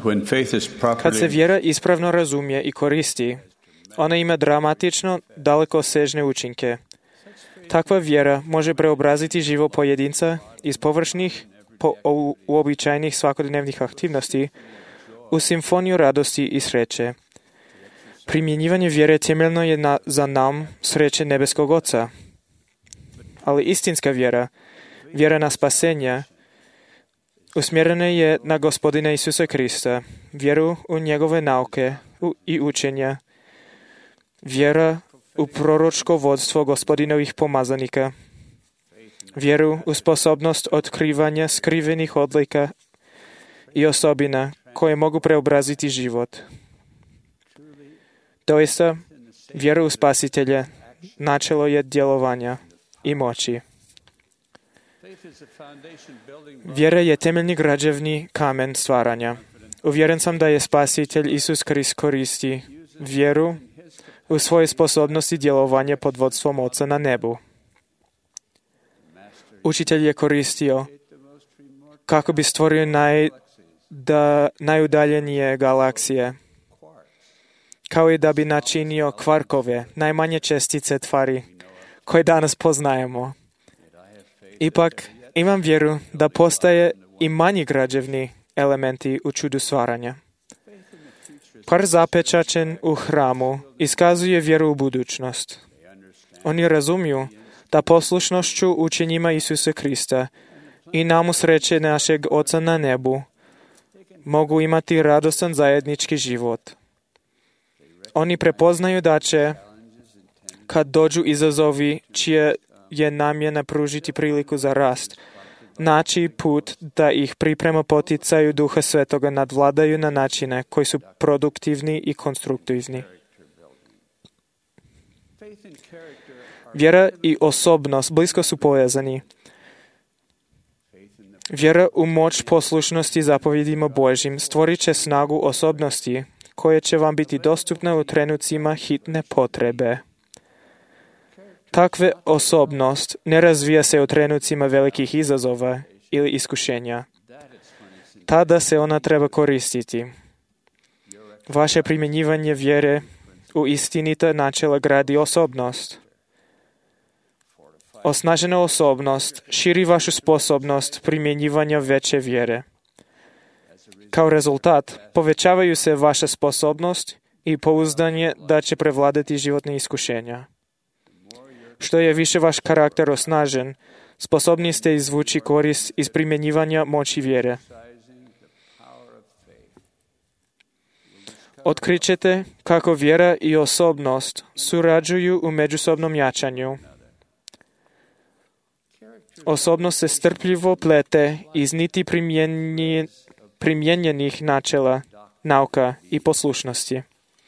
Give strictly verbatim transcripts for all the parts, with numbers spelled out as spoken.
When faith is Kad se properly vjera ispravno razumije i koristi, ona ima dramatično dalekosežne učinke. Takva vjera može preobraziti život pojedinca iz površnih, po uobičajenih svakodnevnih aktivnosti u simfoniju radosti i sreće. Primjenjivanje vjere temeljno je na, za nam sreće nebeskog Oca. Ali istinska vjera, vjera na spasenje, usmjerena je na Gospodina Isusa Krista, vjeru u njegove nauke i učenja, vjera u proročko vodstvo Gospodinovih pomazanika, vjeru u sposobnost otkrivanja skrivenih odlika i osobina koje mogu preobraziti život. Doista, vjeru u Spasitelja načelo je djelovanja i moći. Vjera je temeljni građevni kamen stvaranja. Uvjeren sam da je Spasitelj Isus Krist koristi vjeru u svoje sposobnosti djelovanja pod vodstvom Oca na nebu. Učitelj je koristio kako bi stvorio naj, da, najudaljenije galaksije, kao i da bi načinio kvarkove, najmanje čestice tvari koje danas poznajemo. Ipak, imam vjeru da postaje i manji građevni elementi u čudu stvaranja. Par zapečačen u hramu iskazuje vjeru u budućnost. Oni razumiju da poslušnošću učenjima Isusa Krista i namu sreće našeg Oca na nebu mogu imati radostan zajednički život. Oni prepoznaju da će, kad dođu izazovi čije je namjena pružiti priliku za rast, naći put da ih priprema poticaju Duha Svetoga nadvladaju na načine koji su produktivni i konstruktivni. Vjera i osobnost blisko su povezani. Vjera u moć poslušnosti zapovjedima Božjim stvorit će snagu osobnosti koje će vam biti dostupna u trenucima hitne potrebe. Takva osobnost ne razvija se u trenucima velikih izazova ili iskušenja. Tada se ona treba koristiti. Vaše primjenjivanje vjere u istinita načela gradi osobnost. Osnažena osobnost širi vašu sposobnost primjenjivanja veće vjere. Kao rezultat, povećavaju se vaša sposobnost i pouzdanje da će prevladati životne iskušenja. Što je više vaš karakter osnažen, sposobni ste izvući korist iz primjenjivanja moći vjere. Otkrićete kako vjera i osobnost surađuju u međusobnom jačanju. Osobnost se strpljivo plete iz niti primjenji, primjenjenih načela, nauka i poslušnosti.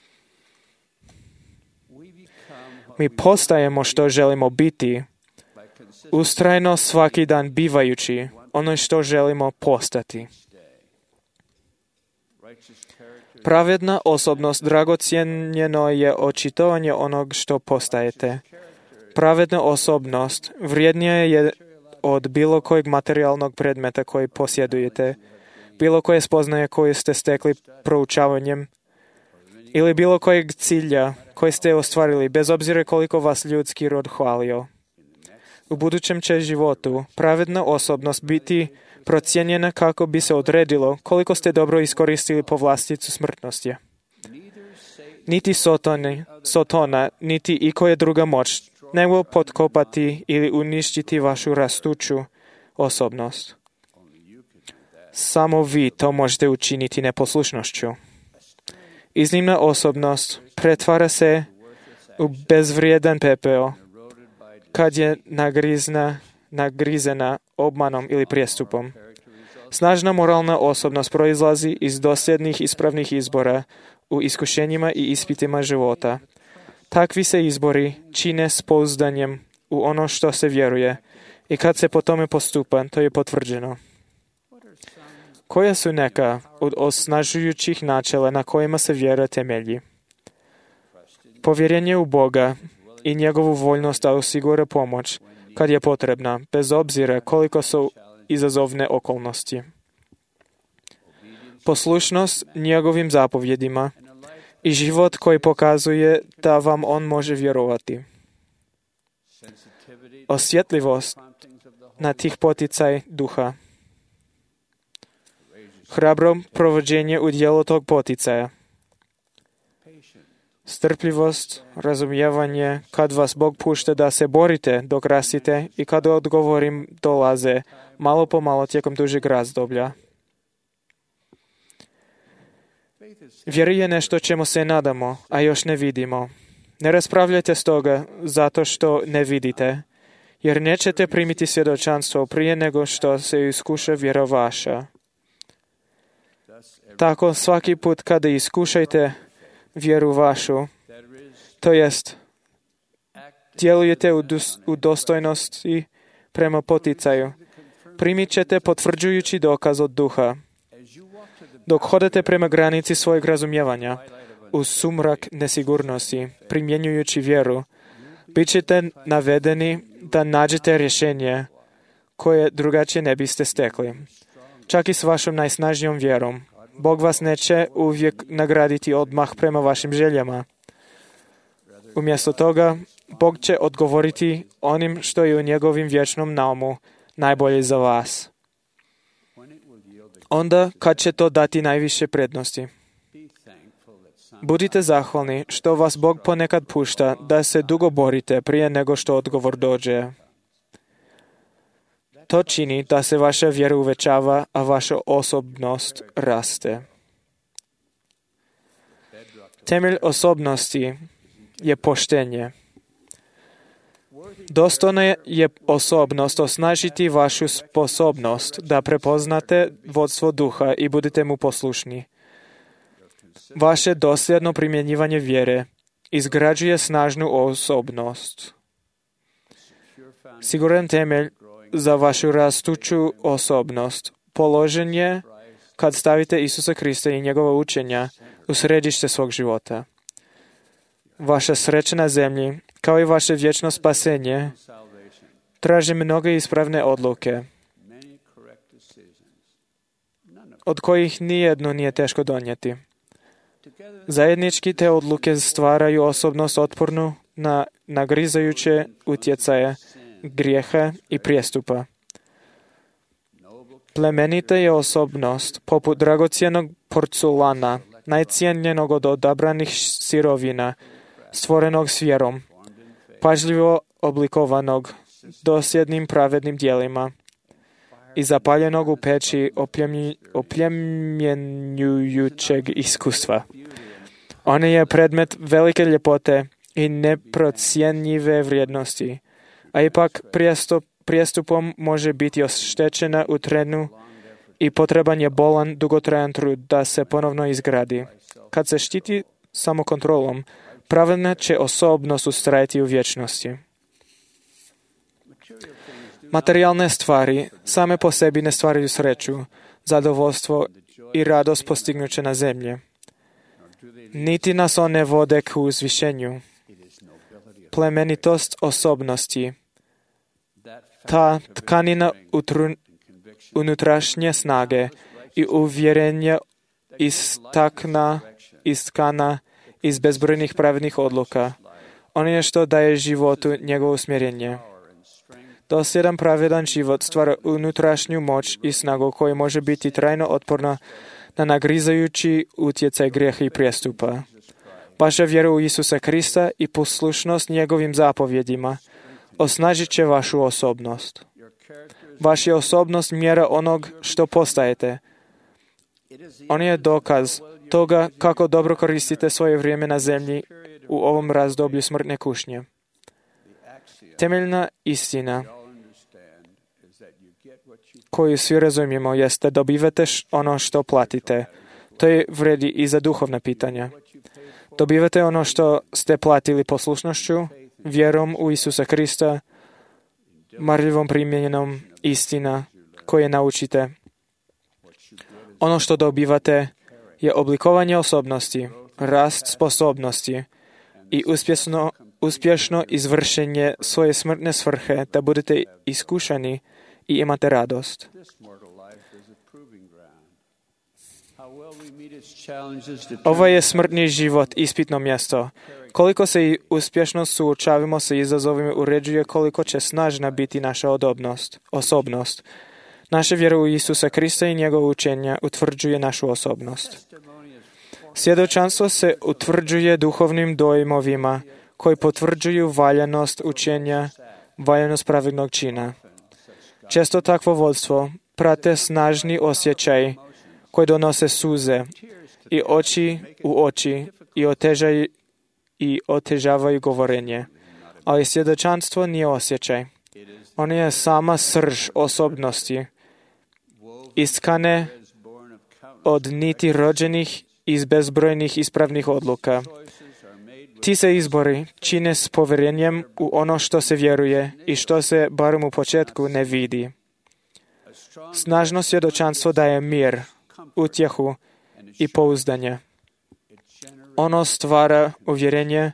Mi postajemo što želimo biti, ustrajno svaki dan bivajući ono što želimo postati. Pravedna osobnost dragocjenjeno je očitovanje onog što postajete. Pravedna osobnost vrijednija je od bilo kojeg materijalnog predmeta koji posjedujete, bilo koje spoznaje koje ste stekli proučavanjem ili bilo kojeg cilja koji ste ostvarili, bez obzira koliko vas ljudski rod hvalio. U budućem će životu pravedna osobnost biti procijenjena kako bi se odredilo koliko ste dobro iskoristili povlasticu smrtnosti. Niti Sotoni, Sotona, niti ikoja druga moć ne mogu potkopati ili uništiti vašu rastuću osobnost. Samo vi to možete učiniti neposlušnošću. Iznimna osobnost pretvara se u bezvrijedan pepeo kad je nagrizna, nagrizena obmanom ili prijestupom. Snažna moralna osobnost proizlazi iz dosljednih ispravnih izbora u iskušenjima i ispitima života. Takvi se izbori čine s pouzdanjem u ono što se vjeruje i kad se po tome postupa, to je potvrđeno. Koja su neka od osnažujućih načela na kojima se vjera temelji? Povjerenje u Boga i njegovu voljnost da osigura pomoć kad je potrebna, bez obzira koliko su izazovne okolnosti. poslušnosť njegovim zapovjedima i život koji pokazuje da vam on može vjerovati. Osjetljivost na tih poticaj duha. Hrabro provođenje u dijelu tog poticaja. Strpljivost, razumijevanje, kad vas Bog pušta da se borite dok rastite i kad odgovorim dolaze malo po malo tijekom dužeg razdoblja. Vjera je nešto čemu se nadamo, a još ne vidimo. Ne raspravljajte stoga zato što ne vidite, jer nećete primiti svjedočanstvo prije nego što se iskuša vjera vaša. Tako svaki put kada iskušajte vjeru vašu, to jest djelujete u, dus, u dostojnosti prema poticaju, primit ćete potvrđujući dokaz od duha. Dok hodate prema granici svojeg razumijevanja, u sumrak nesigurnosti, primjenjujući vjeru, bit ćete navedeni da nađete rješenje koje drugačije ne biste stekli. Čak i s vašom najsnažnijom vjerom. Bog vas neće uvijek nagraditi odmah prema vašim željama. Umjesto toga, Bog će odgovoriti onim što je u njegovim vječnom naumu najbolje za vas. Onda kad će to dati najviše prednosti. Budite zahvalni što vas Bog ponekad pušta da se dugo borite prije nego što odgovor dođe. To čini da se vaša vjera uvećava, a vaša osobnost raste. Temelj osobnosti je poštenje. Dostojna je osobnost osnažiti vašu sposobnost da prepoznate vodstvo duha i budete mu poslušni. Vaše dosljedno primjenjivanje vjere izgrađuje snažnu osobnost. Siguran temelj za vašu rastuću osobnost položen je kad stavite Isusa Krista i njegova učenja u središte svog života. Vaša sreća na zemlji, kao i vaše vječno spasenje, traži mnoge ispravne odluke, od kojih nijedno nije teško donijeti. Zajednički te odluke stvaraju osobnost otpornu na nagrizajuće utjecaje grijeha i prijestupa. Plemenita je osobnost, poput dragocjenog porculana, najcijenjenog od odabranih sirovina, stvorenog s vjerom, pažljivo oblikovanog dosljednim pravednim djelima i zapaljenog u peći oplemjenjujućeg iskustva. On je predmet velike ljepote i neprocjenjive vrijednosti, a ipak prijestup, prijestupom može biti oštećena u trenu i potreban je bolan, dugotrajan trud da se ponovno izgradi. Kad se štiti samokontrolom, pravedna će osobnost ustrajati u vječnosti. Materijalne stvari same po sebi ne stvaraju sreću, zadovoljstvo i radost postignuće na zemlji. Niti nas one vode k uzvišenju. Plemenitost osobnosti, ta tkanina utrun, unutrašnje snage i uvjerenja istakna, istkana iz bezbrojnih pravednih odluka. On je što daje životu njegovo usmjerenje. Dosljedan pravedan život stvara unutrašnju moć i snagu koja može biti trajno otporna na nagrizajući utjecaj grijeha i prijestupa. Vaša vjera u Isusa Krista i poslušnost njegovim zapovjedima osnažit će vašu osobnost. Vaša je osobnost mjera onog što postajete. On je dokaz toga kako dobro koristite svoje vrijeme na zemlji u ovom razdoblju smrtne kušnje. Temeljna istina koju svi razumijemo jeste da dobivate ono što platite. To je vredi i za duhovna pitanja. Dobivate ono što ste platili poslušnošću, vjerom u Isusa Krista, marljivom primjenom istina koje naučite. Ono što dobivate je oblikovanje osobnosti, rast sposobnosti i uspješno, uspješno izvršenje svoje smrtne svrhe da budete iskušani i imate radost. Ovo je smrtni život, ispitno mjesto. Koliko se i uspješno suočavimo sa izazovima uređuje koliko će snažna biti naša odobnost, osobnost. Naša vjera u Isusa Krista i njegovo učenje utvrđuje našu osobnost. Svjedočanstvo se utvrđuje duhovnim dojmovima koji potvrđuju valjanost učenja, valjanost pravednog čina. Često takvo vodstvo prate snažni osjećaj koji donose suze i oči u oči i, otežaj, i otežavaju govorenje. Ali svjedočanstvo nije osjećaj. On je sama srž osobnosti, iskane od niti rođenih iz bezbrojnih ispravnih odluka. Ti se izbori čine s povjerenjem u ono što se vjeruje i što se, barem u početku, ne vidi. Snažno svjedočanstvo daje mir, utjehu i pouzdanje. Ono stvara uvjerenje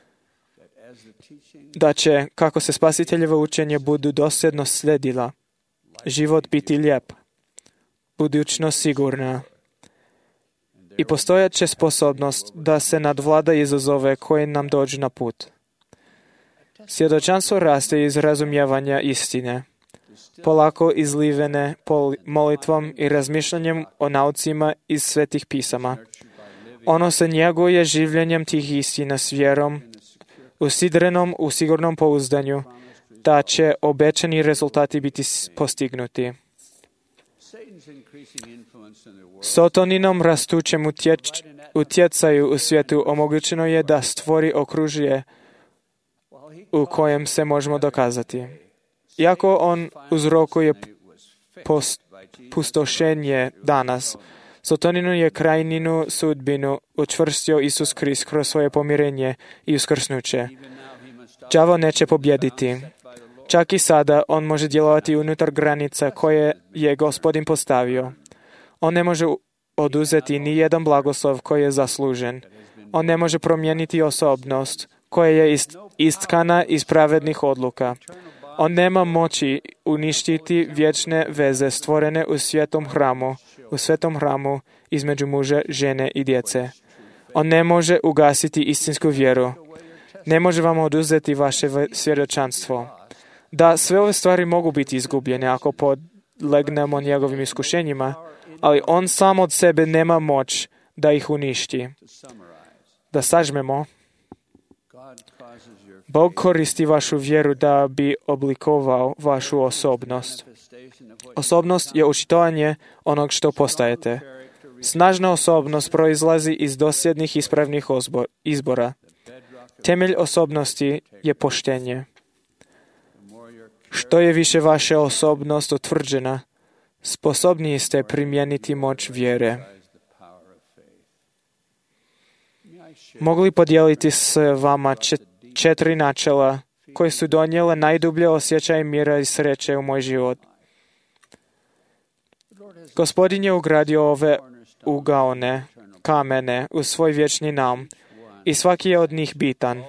da će, kako se spasiteljevo učenje budu dosljedno sledila, život biti lijep, budućnost sigurna. I postojat će sposobnost da se nadvlada izazove koje nam dođu na put. Svjedočanstvo raste iz razumijevanja istine, polako izlivene molitvom i razmišljanjem o naucima iz svetih pisama. Ono se njeguje življenjem tih istina s vjerom, usidrenom u sigurnom pouzdanju, da će obećani rezultati biti postignuti. Sotoninom rastućem utječ, utjecaju u svijetu omogućeno je da stvori okružje u kojem se možemo dokazati. Iako on uzrokuje post, pustošenje danas, Sotoninu je krajninu sudbinu učvrstio Isus Krist kroz svoje pomirenje i uskrsnuće. Đavo neće pobjediti. Čak i sada on može djelovati unutar granica koje je Gospodin postavio. On ne može oduzeti ni jedan blagoslov koji je zaslužen. On ne može promijeniti osobnost koja je ist, istkana iz pravednih odluka. On nema moći uništiti vječne veze stvorene u svetom hramu, u svetom hramu između muža, žene i djece. On ne može ugasiti istinsku vjeru. Ne može vam oduzeti vaše svjedočanstvo. Da, sve ove stvari mogu biti izgubljene ako podlegnemo njegovim iskušenjima, ali on sam od sebe nema moć da ih uništi. Da sažmemo, Bog koristi vašu vjeru da bi oblikovao vašu osobnost. Osobnost je očitovanje onog što postajete. Snažna osobnost proizlazi iz dosljednih ispravnih izbora. Temelj osobnosti je poštenje. Što je više vaša osobnost utvrđena, sposobniji ste primijeniti moć vjere. Mogu li podijeliti s vama četiri načela koje su donijele najdublje osjećaje mira i sreće u moj život? Gospodin je ugradio ove ugaone kamene u svoj vječni nam i svaki je od njih bitan.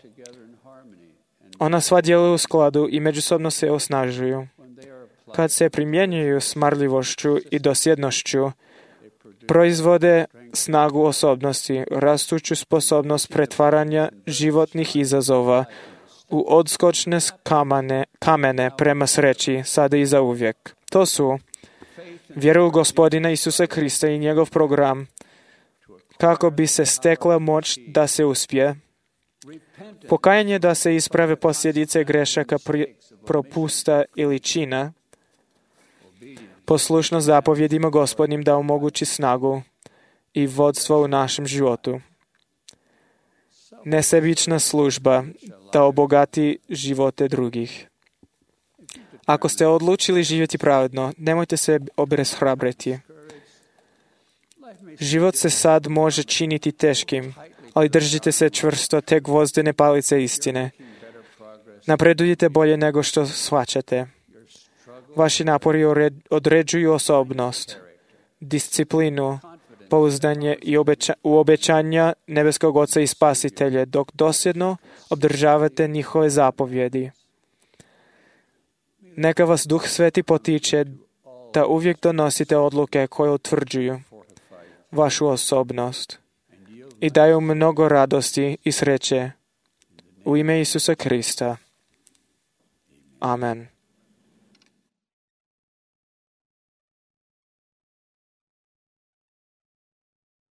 Ona sva djeluju u skladu i međusobno se osnažuju. Kad se primjenjuju s marljivošću i dosljednošću, proizvode snagu osobnosti, rastuću sposobnost pretvaranja životnih izazova u odskočne kamene, kamene prema sreći, sada i zauvijek. To su vjeru u Gospodina Isusa Krista i njegov program, kako bi se stekla moć da se uspije, pokajanje da se isprave posljedice grešaka pri, propusta ili čina, poslušnost zapovjedima Gospodnim da omogući snagu i vodstvo u našem životu. Nesebična služba da obogati živote drugih. Ako ste odlučili živjeti pravedno, nemojte se obeshrabriti. Život se sad može činiti teškim, ali držite se čvrsto te gvozdene palice istine. Napredujete bolje nego što shvaćate. Vaši napori određuju osobnost, disciplinu, pouzdanje i obeća, u obećanja nebeskog Oca i Spasitelja, dok dosljedno obdržavate njihove zapovjedi. Neka vas Duh Sveti potiče da uvijek donosite odluke koje utvrđuju vašu osobnosť i dajú mnogo radosti i sreće. U ime Isusa Krista. Amen.